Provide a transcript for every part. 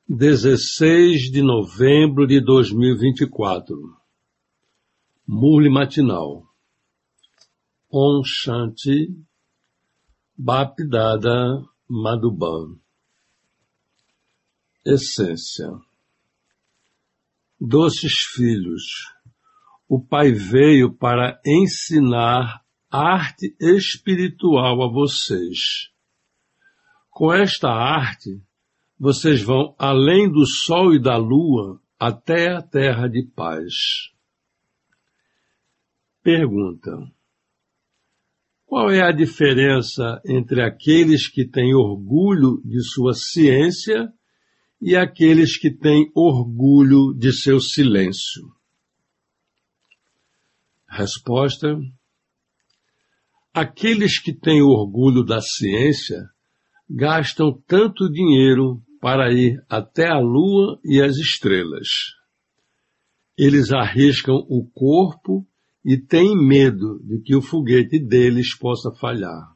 16 de novembro de 2024. Murli matinal. Om Shanti Bhakti-Dada Madhuban. Essência. Doces filhos, o Pai veio para ensinar arte espiritual a vocês. Com esta arte, vocês vão além do sol e da lua até a terra de paz. Pergunta: qual é a diferença entre aqueles que têm orgulho de sua ciência e aqueles que têm orgulho de seu silêncio? Resposta: aqueles que têm orgulho da ciência gastam tanto dinheiro para ir até a lua e as estrelas. Eles arriscam o corpo e têm medo de que o foguete deles possa falhar.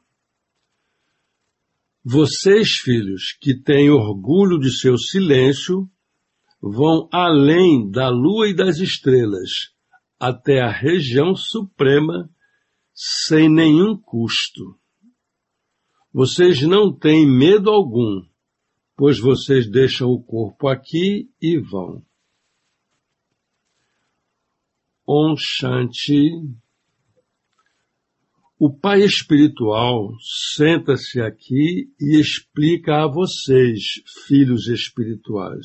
Vocês, filhos, que têm orgulho de seu silêncio, vão além da lua e das estrelas, até a região suprema, sem nenhum custo. Vocês não têm medo algum, pois vocês deixam o corpo aqui e vão. Om Shanti. O Pai espiritual senta-se aqui e explica a vocês, filhos espirituais.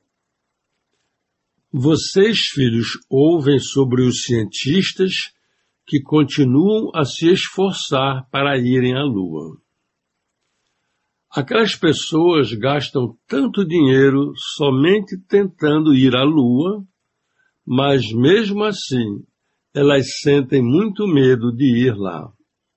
Vocês, filhos, ouvem sobre os cientistas que continuam a se esforçar para irem à Lua. Aquelas pessoas gastam tanto dinheiro somente tentando ir à Lua, mas mesmo assim elas sentem muito medo de ir lá.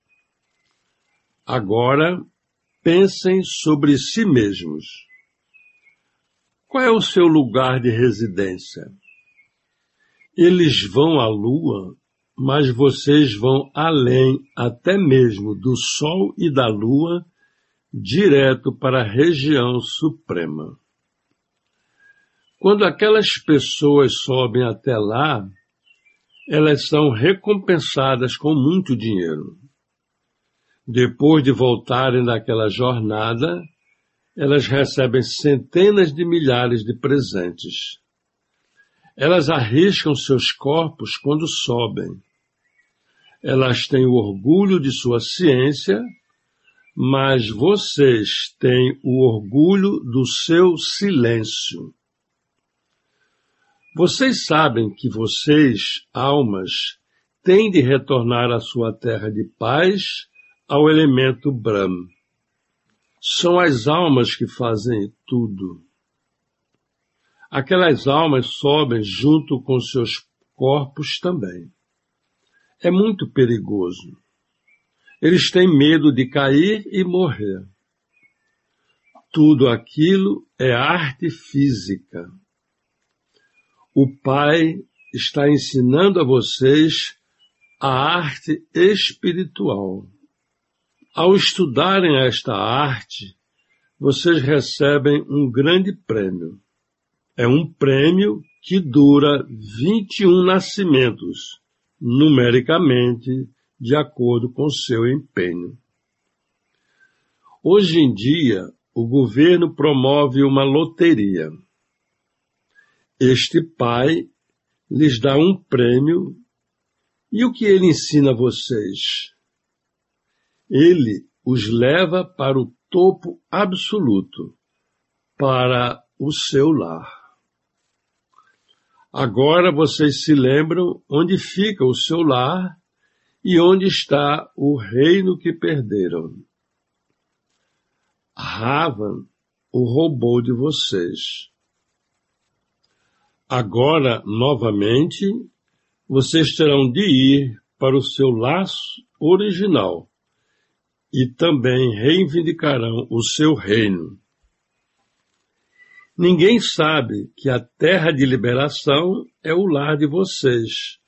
Agora, pensem sobre si mesmos. Qual é o seu lugar de residência? Eles vão à Lua, mas vocês vão além até mesmo do Sol e da Lua, direto para a região suprema. Quando aquelas pessoas sobem até lá, elas são recompensadas com muito dinheiro. Depois de voltarem daquela jornada, elas recebem centenas de milhares de presentes. Elas arriscam seus corpos quando sobem. Elas têm o orgulho de sua ciência, mas vocês têm o orgulho do seu silêncio. Vocês sabem que vocês, almas, têm de retornar à sua terra de paz, ao elemento Brahm. São as almas que fazem tudo. Aquelas almas sobem junto com seus corpos também. É muito perigoso. Eles têm medo de cair e morrer. Tudo aquilo é arte física. O Pai está ensinando a vocês a arte espiritual. Ao estudarem esta arte, vocês recebem um grande prêmio. É um prêmio que dura 21 nascimentos, numericamente, de acordo com seu empenho. Hoje em dia, o governo promove uma loteria. Este Pai lhes dá um prêmio, e o que ele ensina a vocês? Ele os leva para o topo absoluto, para o seu lar. Agora vocês se lembram onde fica o seu lar e onde está o reino que perderam. Ravan o roubou de vocês. Agora, novamente, vocês terão de ir para o seu laço original e também reivindicarão o seu reino. Ninguém sabe que a terra de liberação é o lar de vocês.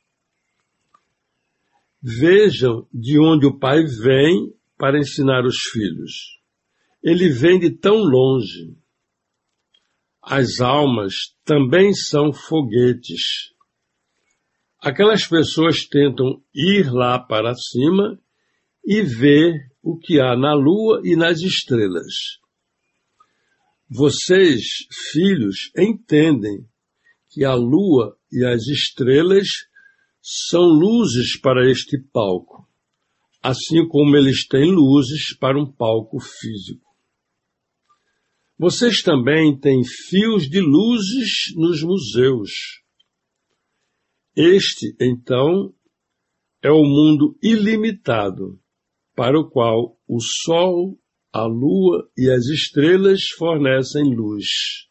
Vejam de onde o Pai vem para ensinar os filhos. Ele vem de tão longe. As almas também são foguetes. Aquelas pessoas tentam ir lá para cima e ver o que há na lua e nas estrelas. Vocês, filhos, entendem que a lua e as estrelas são luzes para este palco, assim como eles têm luzes para um palco físico. Vocês também têm fios de luzes nos museus. Este, então, é o mundo ilimitado, para o qual o Sol, a Lua e as estrelas fornecem luz.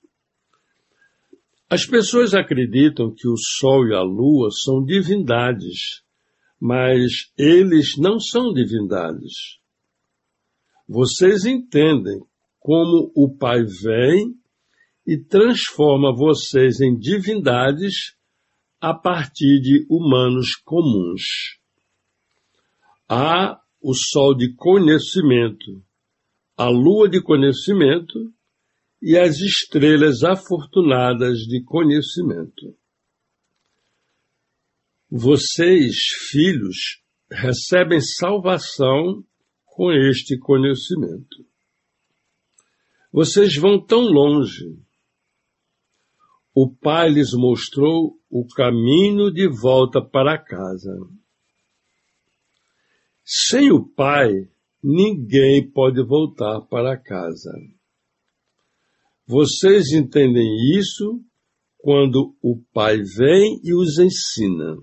As pessoas acreditam que o Sol e a Lua são divindades, mas eles não são divindades. Vocês entendem como o Pai vem e transforma vocês em divindades a partir de humanos comuns. Há o sol de conhecimento, a lua de conhecimento e as estrelas afortunadas de conhecimento. Vocês, filhos, recebem salvação com este conhecimento. Vocês vão tão longe. O Pai lhes mostrou o caminho de volta para casa. Sem o Pai, ninguém pode voltar para casa. Vocês entendem isso quando o Pai vem e os ensina.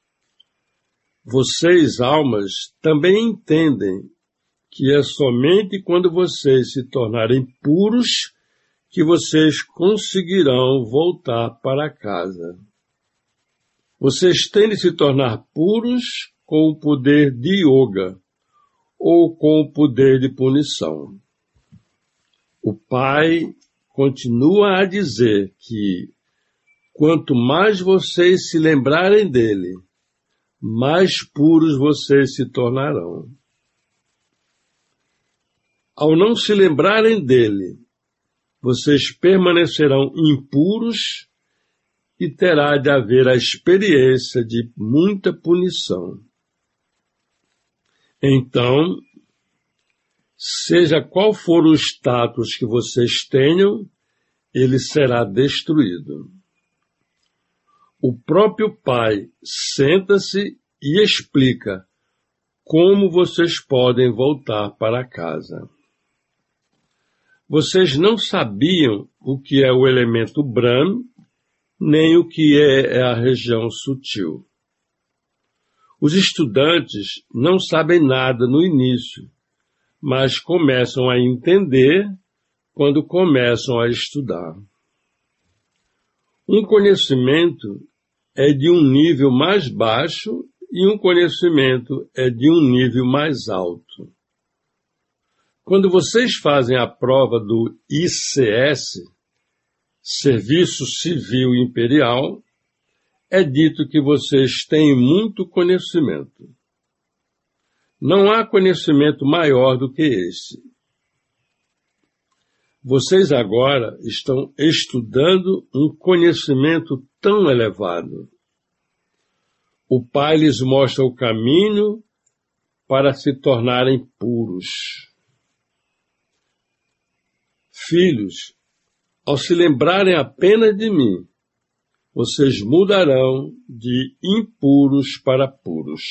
Vocês, almas, também entendem que é somente quando vocês se tornarem puros que vocês conseguirão voltar para casa. Vocês têm de se tornar puros com o poder de yoga ou com o poder de punição. O Pai continua a dizer que quanto mais vocês se lembrarem dele, mais puros vocês se tornarão. Ao não se lembrarem dele, vocês permanecerão impuros e terá de haver a experiência de muita punição. Então, seja qual for o status que vocês tenham, ele será destruído. O próprio Pai senta-se e explica como vocês podem voltar para casa. Vocês não sabiam o que é o elemento Brahma, nem o que é a região sutil. Os estudantes não sabem nada no início, mas começam a entender quando começam a estudar. Um conhecimento é de um nível mais baixo e um conhecimento é de um nível mais alto. Quando vocês fazem a prova do ICS, Serviço Civil Imperial, é dito que vocês têm muito conhecimento. Não há conhecimento maior do que esse. Vocês agora estão estudando um conhecimento tão elevado. O Pai lhes mostra o caminho para se tornarem puros. Filhos, ao se lembrarem apenas de mim, vocês mudarão de impuros para puros.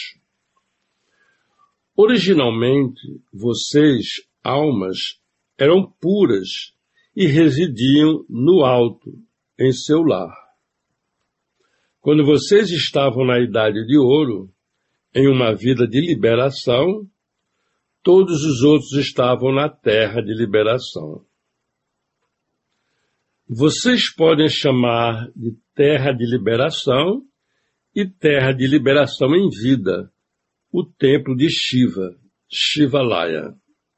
Originalmente, vocês, almas, eram puras e residiam no alto, em seu lar. Quando vocês estavam na Idade de Ouro, em uma vida de liberação, todos os outros estavam na Terra de liberação. Vocês podem chamar de terra de liberação e terra de liberação em vida, o templo de Shiva, Shivalaya.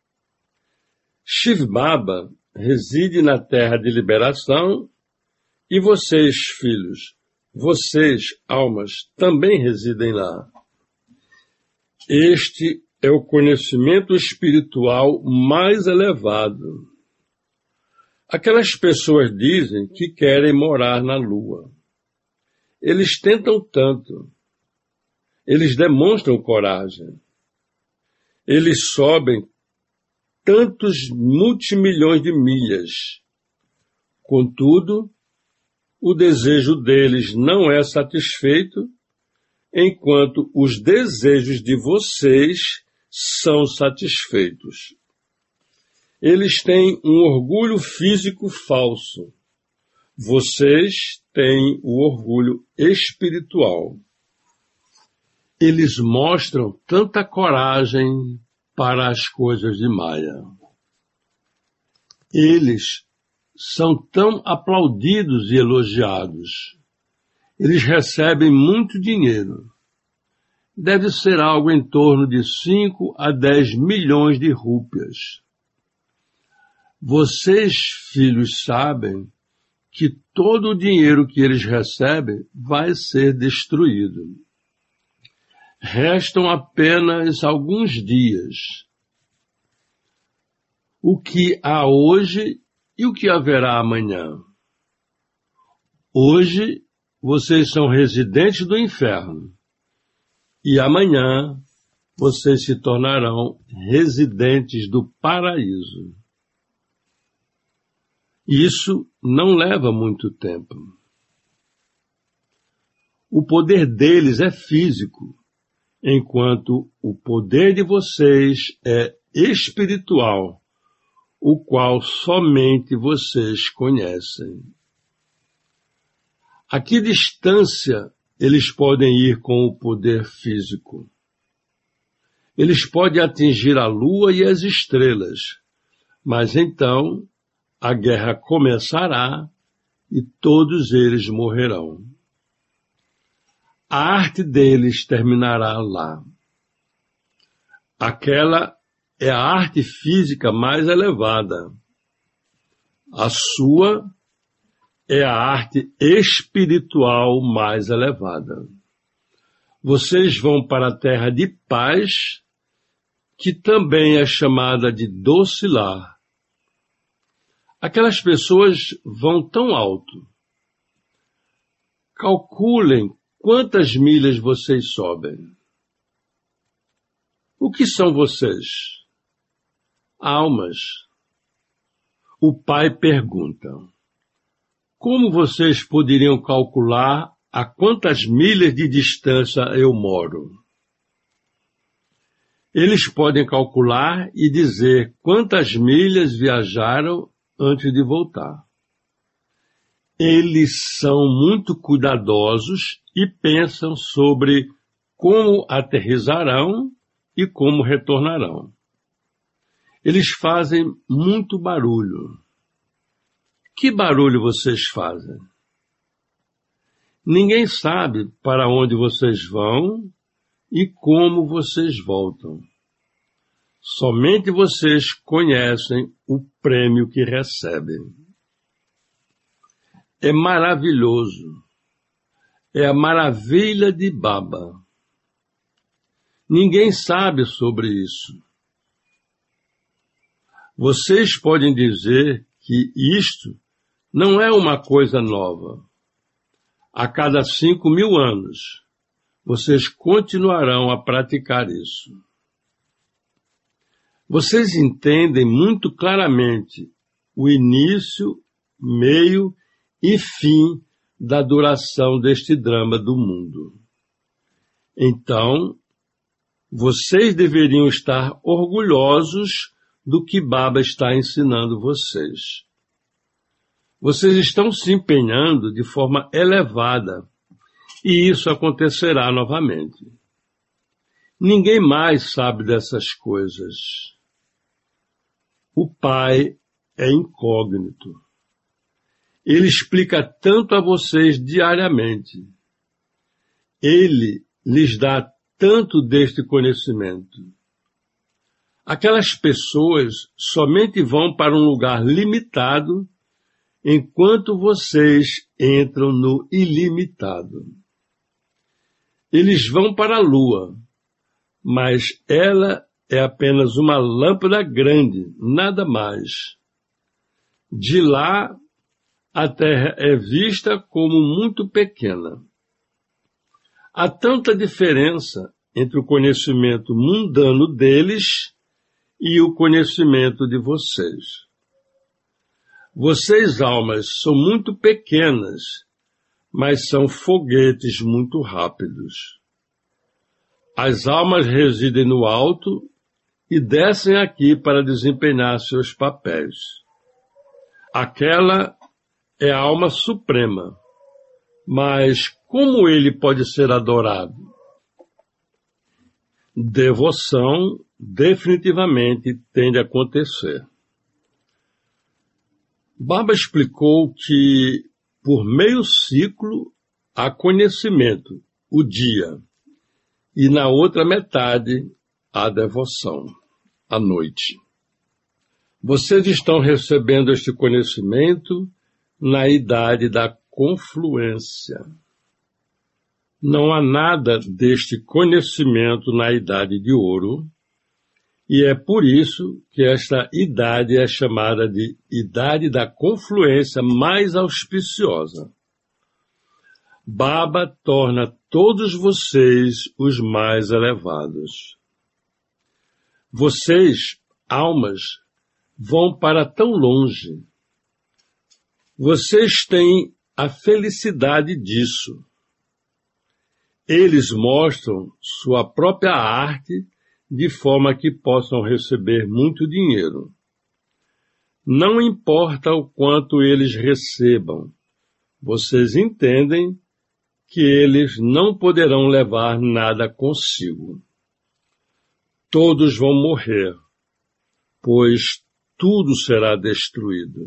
Shiv Baba reside na terra de liberação e vocês, filhos, vocês, almas, também residem lá. Este é o conhecimento espiritual mais elevado. Aquelas pessoas dizem que querem morar na Lua. Eles tentam tanto. Eles demonstram coragem. Eles sobem tantos multimilhões de milhas. Contudo, o desejo deles não é satisfeito, enquanto os desejos de vocês são satisfeitos. Eles têm um orgulho físico falso. Vocês têm o orgulho espiritual. Eles mostram tanta coragem para as coisas de Maya. Eles são tão aplaudidos e elogiados. Eles recebem muito dinheiro. Deve ser algo em torno de 5 a 10 milhões de rúpias. Vocês, filhos, sabem que todo o dinheiro que eles recebem vai ser destruído. Restam apenas alguns dias. O que há hoje e o que haverá amanhã? Hoje, vocês são residentes do inferno. E amanhã, vocês se tornarão residentes do paraíso. Isso não leva muito tempo. O poder deles é físico, enquanto o poder de vocês é espiritual, o qual somente vocês conhecem. A que distância eles podem ir com o poder físico? Eles podem atingir a lua e as estrelas, mas então a guerra começará e todos eles morrerão. A arte deles terminará lá. Aquela é a arte física mais elevada. A sua é a arte espiritual mais elevada. Vocês vão para a terra de paz, que também é chamada de doce lar. Aquelas pessoas vão tão alto. Calculem quantas milhas vocês sobem. O que são vocês? Almas. O pai pergunta: como vocês poderiam calcular a quantas milhas de distância eu moro? Eles podem calcular e dizer quantas milhas viajaram antes de voltar. Eles são muito cuidadosos e pensam sobre como aterrissarão e como retornarão. Eles fazem muito barulho. Que barulho vocês fazem? Ninguém sabe para onde vocês vão e como vocês voltam. Somente vocês conhecem o prêmio que recebem. É maravilhoso. É a maravilha de Baba. Ninguém sabe sobre isso. Vocês podem dizer que isto não é uma coisa nova. A cada 5.000 anos, vocês continuarão a praticar isso. Vocês entendem muito claramente o início, meio e fim da duração deste drama do mundo. Então, vocês deveriam estar orgulhosos do que Baba está ensinando vocês. Vocês estão se empenhando de forma elevada, e isso acontecerá novamente. Ninguém mais sabe dessas coisas. O Pai é incógnito. Ele explica tanto a vocês diariamente. Ele lhes dá tanto deste conhecimento. Aquelas pessoas somente vão para um lugar limitado, enquanto vocês entram no ilimitado. Eles vão para a lua, mas ela é apenas uma lâmpada grande, nada mais. De lá, a terra é vista como muito pequena. Há tanta diferença entre o conhecimento mundano deles e o conhecimento de vocês. Vocês, almas, são muito pequenas, mas são foguetes muito rápidos. As almas residem no alto e descem aqui para desempenhar seus papéis. Aquela é a alma suprema, mas como ele pode ser adorado? Devoção definitivamente tem de acontecer. Baba explicou que, por meio ciclo, há conhecimento, o dia, e na outra metade, há devoção, a noite. Vocês estão recebendo este conhecimento na idade da confluência. Não há nada deste conhecimento na idade de ouro, e é por isso que esta idade é chamada de idade da confluência mais auspiciosa. Baba torna todos vocês os mais elevados. Vocês, almas, vão para tão longe. Vocês têm a felicidade disso. Eles mostram sua própria arte de forma que possam receber muito dinheiro. Não importa o quanto eles recebam, vocês entendem que eles não poderão levar nada consigo. Todos vão morrer, pois tudo será destruído.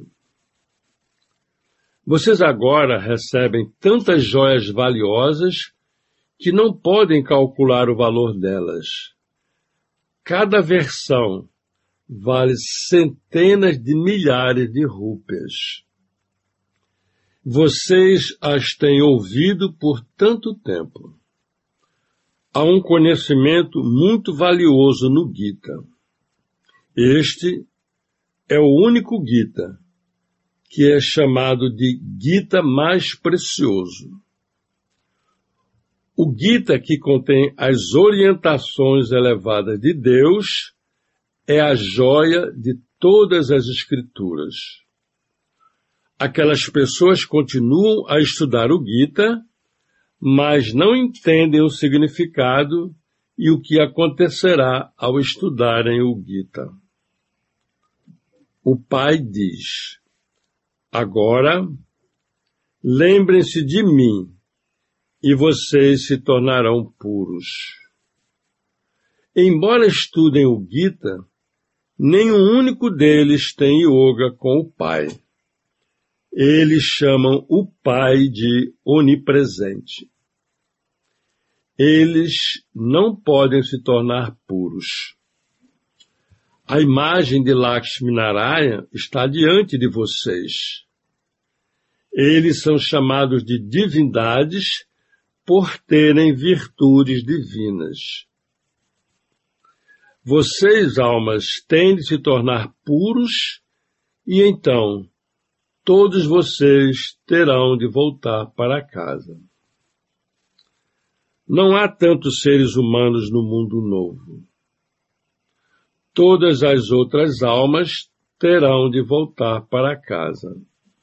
Vocês agora recebem tantas joias valiosas que não podem calcular o valor delas. Cada versão vale centenas de milhares de rúpias. Vocês as têm ouvido por tanto tempo. Há um conhecimento muito valioso no Gita. Este é o único Gita que é chamado de Gita mais precioso. O Gita, que contém as orientações elevadas de Deus, é a joia de todas as escrituras. Aquelas pessoas continuam a estudar o Gita, mas não entendem o significado e o que acontecerá ao estudarem o Gita. O pai diz: agora, lembrem-se de mim, e vocês se tornarão puros. Embora estudem o Gita, nenhum único deles tem yoga com o Pai. Eles chamam o Pai de onipresente. Eles não podem se tornar puros. A imagem de Lakshminarayana está diante de vocês. Eles são chamados de divindades por terem virtudes divinas. Vocês, almas, têm de se tornar puros e então todos vocês terão de voltar para casa. Não há tantos seres humanos no mundo novo. Todas as outras almas terão de voltar para casa.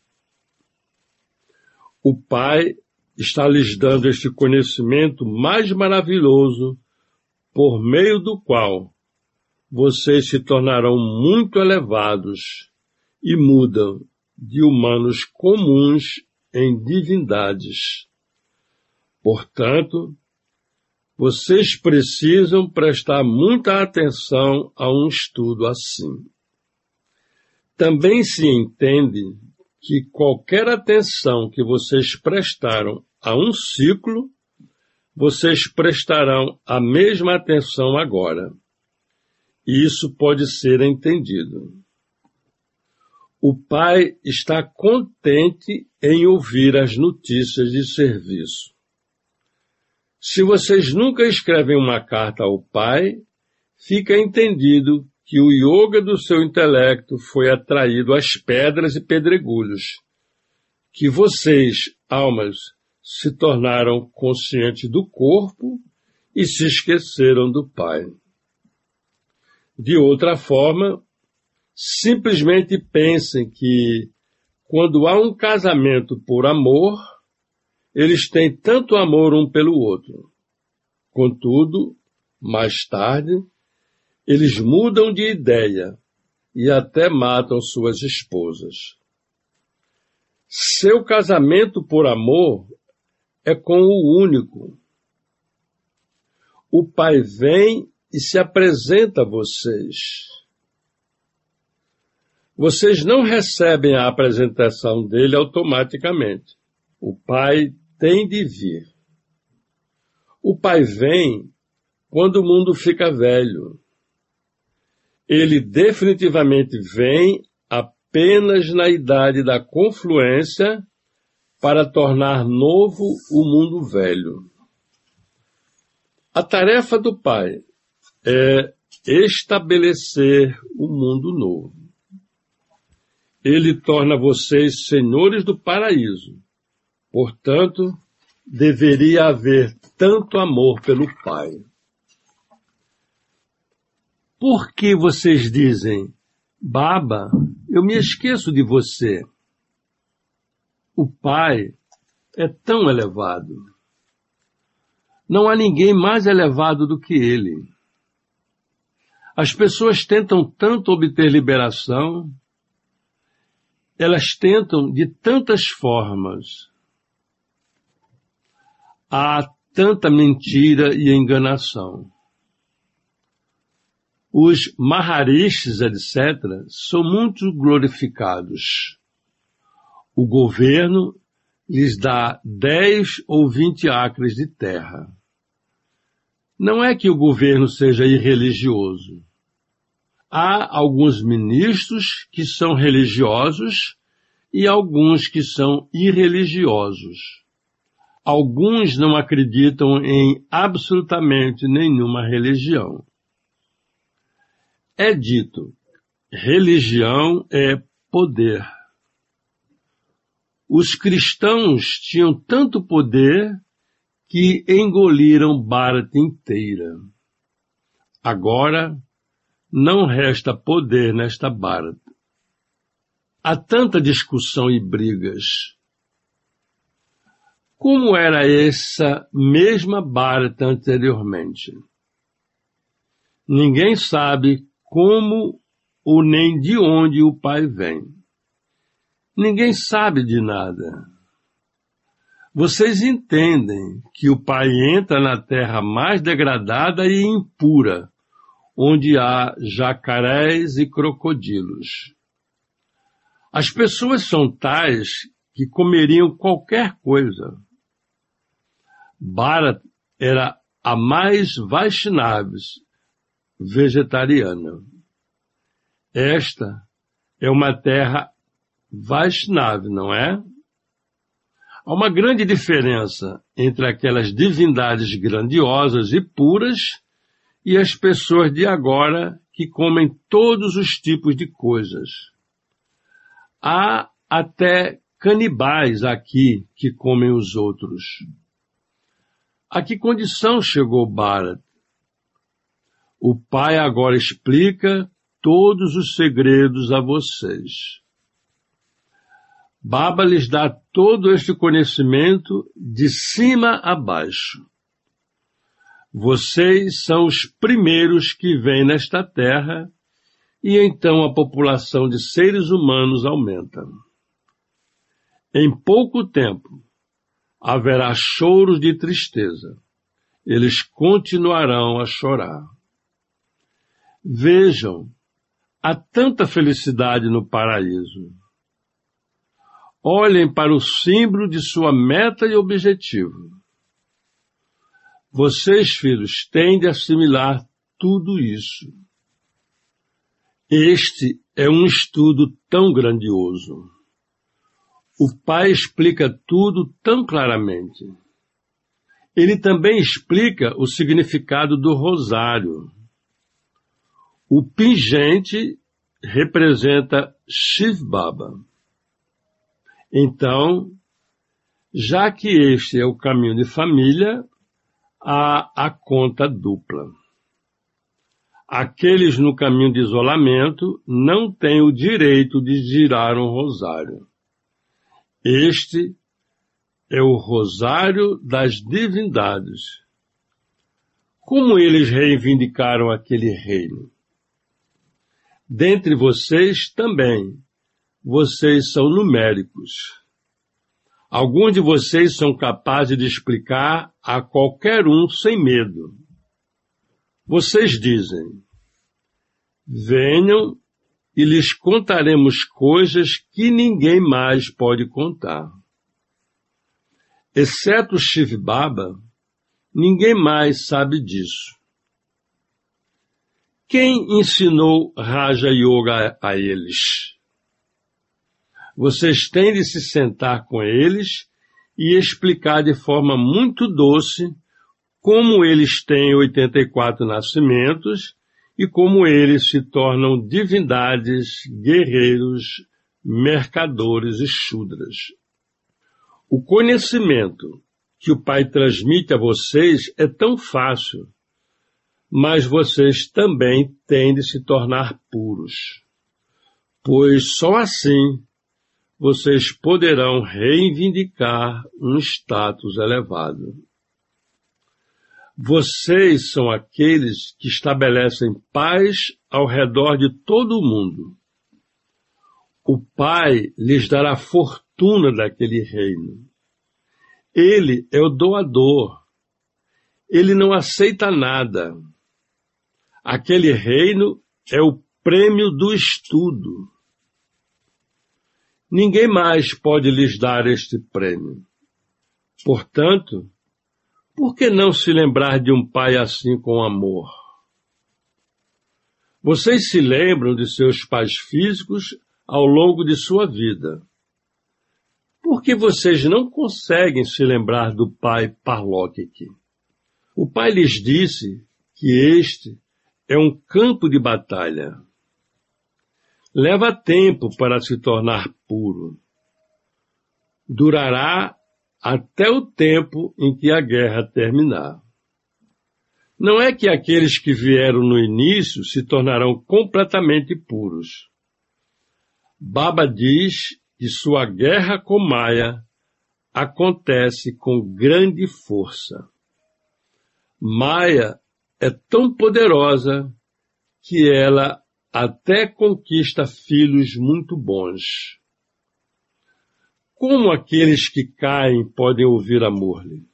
O Pai está lhes dando este conhecimento mais maravilhoso, por meio do qual vocês se tornarão muito elevados e mudam de humanos comuns em divindades. Portanto, vocês precisam prestar muita atenção a um estudo assim. Também se entende que qualquer atenção que vocês prestaram a um ciclo, vocês prestarão a mesma atenção agora. Isso pode ser entendido. O Pai está contente em ouvir as notícias de serviço. Se vocês nunca escrevem uma carta ao Pai, fica entendido que o yoga do seu intelecto foi atraído às pedras e pedregulhos, que vocês, almas, se tornaram conscientes do corpo e se esqueceram do Pai. De outra forma, simplesmente pensem que, quando há um casamento por amor, eles têm tanto amor um pelo outro. Contudo, mais tarde, eles mudam de ideia e até matam suas esposas. Seu casamento por amor é com o único. O Pai vem e se apresenta a vocês. Vocês não recebem a apresentação dele automaticamente. O Pai tem de vir. O Pai vem quando o mundo fica velho. Ele definitivamente vem apenas na idade da confluência para tornar novo o mundo velho. A tarefa do Pai é estabelecer o mundo novo. Ele torna vocês senhores do paraíso. Portanto, deveria haver tanto amor pelo Pai. Por que vocês dizem, Baba, eu me esqueço de você? O Pai é tão elevado. Não há ninguém mais elevado do que ele. As pessoas tentam tanto obter liberação, elas tentam de tantas formas. Há tanta mentira e enganação. Os Maharishis, etc., são muito glorificados. O governo lhes dá 10 ou 20 acres de terra. Não é que o governo seja irreligioso. Há alguns ministros que são religiosos e alguns que são irreligiosos. Alguns não acreditam em absolutamente nenhuma religião. É dito, religião é poder. Os cristãos tinham tanto poder que engoliram Bharata inteira. Agora, não resta poder nesta Bharata. Há tanta discussão e brigas. Como era essa mesma Bharata anteriormente? Ninguém sabe como ou nem de onde o Pai vem. Ninguém sabe de nada. Vocês entendem que o Pai entra na terra mais degradada e impura, onde há jacarés e crocodilos. As pessoas são tais que comeriam qualquer coisa. Bharata era a mais Vaishnavis, vegetariana. Esta é uma terra Vaishnava, não é? Há uma grande diferença entre aquelas divindades grandiosas e puras e as pessoas de agora que comem todos os tipos de coisas. Há até canibais aqui que comem os outros. A que condição chegou Bharata? O Pai agora explica todos os segredos a vocês. Baba lhes dá todo este conhecimento de cima a baixo. Vocês são os primeiros que vêm nesta terra e então a população de seres humanos aumenta. Em pouco tempo, haverá choros de tristeza. Eles continuarão a chorar. Vejam, há tanta felicidade no paraíso. Olhem para o símbolo de sua meta e objetivo. Vocês, filhos, têm de assimilar tudo isso. Este é um estudo tão grandioso. O Pai explica tudo tão claramente. Ele também explica o significado do rosário. O pingente representa Shiv Baba. Então, já que este é o caminho de família, há a conta dupla. Aqueles no caminho de isolamento não têm o direito de girar um rosário. Este é o rosário das divindades. Como eles reivindicaram aquele reino? Dentre vocês também, vocês são numéricos. Alguns de vocês são capazes de explicar a qualquer um sem medo. Vocês dizem: venham e lhes contaremos coisas que ninguém mais pode contar. Exceto Shiv Baba, ninguém mais sabe disso. Quem ensinou Raja Yoga a eles? Vocês têm de se sentar com eles e explicar de forma muito doce como eles têm 84 nascimentos e como eles se tornam divindades, guerreiros, mercadores e shudras. O conhecimento que o Pai transmite a vocês é tão fácil, mas vocês também têm de se tornar puros, pois só assim vocês poderão reivindicar um status elevado. Vocês são aqueles que estabelecem paz ao redor de todo o mundo. O Pai lhes dará fortuna daquele reino. Ele é o doador. Ele não aceita nada. Aquele reino é o prêmio do estudo. Ninguém mais pode lhes dar este prêmio. Portanto, por que não se lembrar de um pai assim com amor? Vocês se lembram de seus pais físicos ao longo de sua vida. Por que vocês não conseguem se lembrar do pai Parlokik? O pai lhes disse que este é um campo de batalha. Leva tempo para se tornar puro. Durará até o tempo em que a guerra terminar. Não é que aqueles que vieram no início se tornarão completamente puros. Baba diz que sua guerra com Maya acontece com grande força. Maya é tão poderosa que ela até conquista filhos muito bons. Como aqueles que caem podem ouvir a Murli?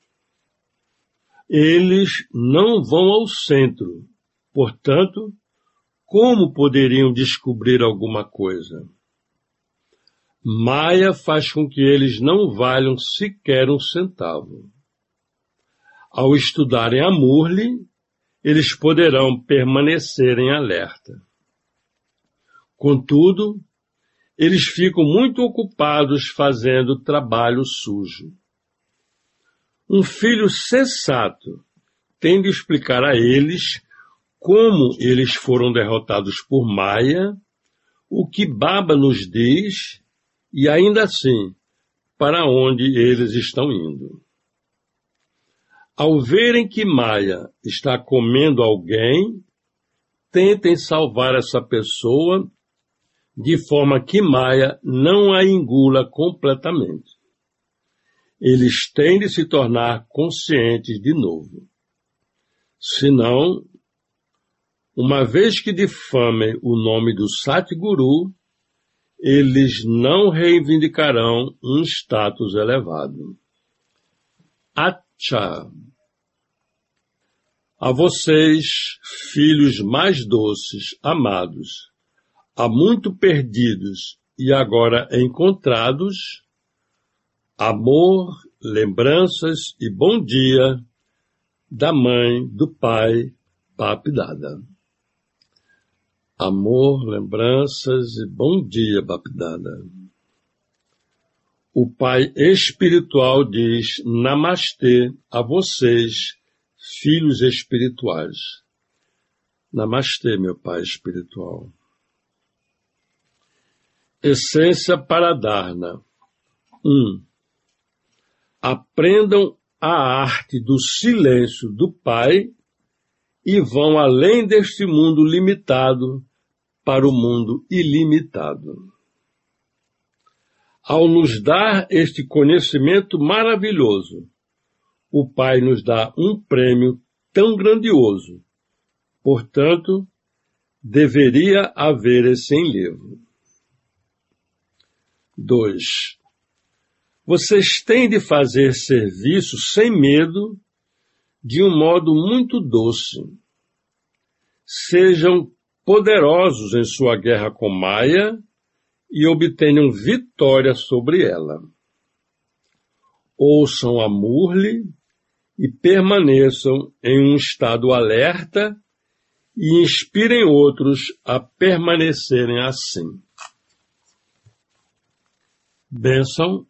Eles não vão ao centro, portanto, como poderiam descobrir alguma coisa? Maya faz com que eles não valham sequer um centavo. Ao estudarem a Murli, eles poderão permanecer em alerta. Contudo, eles ficam muito ocupados fazendo trabalho sujo. Um filho sensato tem de explicar a eles como eles foram derrotados por Maya, o que Baba nos diz e, ainda assim, para onde eles estão indo. Ao verem que Maya está comendo alguém, tentem salvar essa pessoa de forma que Maya não a engula completamente. Eles têm de se tornar conscientes de novo. Senão, uma vez que difamem o nome do Satguru, eles não reivindicarão um status elevado. Acha. A vocês, filhos mais doces, amados, há muito perdidos e agora encontrados, amor, lembranças e bom dia da mãe, do pai, Bapdada. Amor, lembranças e bom dia, Bapdada. O pai espiritual diz namastê a vocês, filhos espirituais. Namastê, meu Pai espiritual. Essência para Dharna. 1. Aprendam a arte do silêncio do Pai e vão além deste mundo limitado para o mundo ilimitado. Ao nos dar este conhecimento maravilhoso, o Pai nos dá um prêmio tão grandioso. Portanto, deveria haver esse enlevo. 2. Vocês têm de fazer serviço sem medo, de um modo muito doce. Sejam poderosos em sua guerra com Maya e obtenham vitória sobre ela. Ouçam a Murli e permaneçam em um estado alerta e inspirem outros a permanecerem assim. Bênção.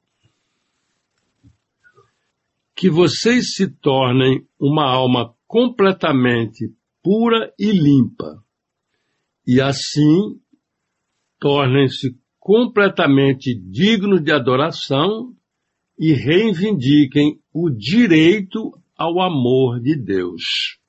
Que vocês se tornem uma alma completamente pura e limpa, e assim tornem-se completamente dignos de adoração e reivindiquem o direito ao amor de Deus.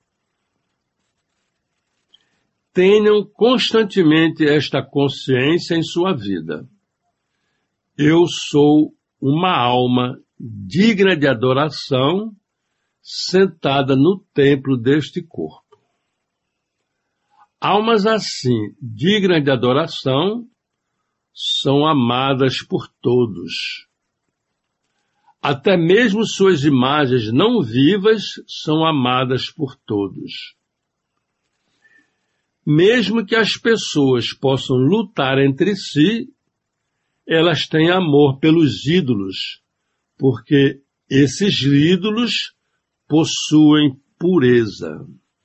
Tenham constantemente esta consciência em sua vida. Eu sou uma alma digna de adoração, sentada no templo deste corpo. Almas assim, dignas de adoração, são amadas por todos. Até mesmo suas imagens não vivas são amadas por todos. Mesmo que as pessoas possam lutar entre si, elas têm amor pelos ídolos, porque esses ídolos possuem pureza.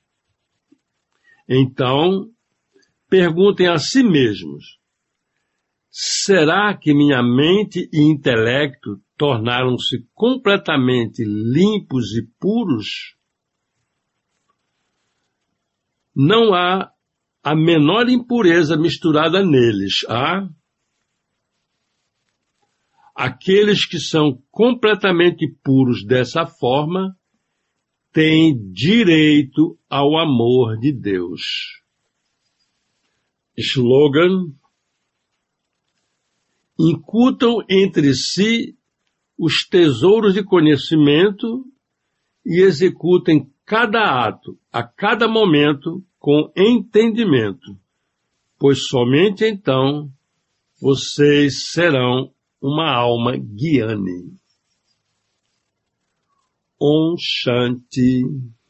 Então, perguntem a si mesmos, será que minha mente e intelecto tornaram-se completamente limpos e puros? Não há a menor impureza misturada neles, há? Aqueles que são completamente puros dessa forma têm direito ao amor de Deus. Slogan: incutam entre si os tesouros de conhecimento e executem cada ato, a cada momento, com entendimento, pois somente então vocês serão uma alma guiane. Om Shanti.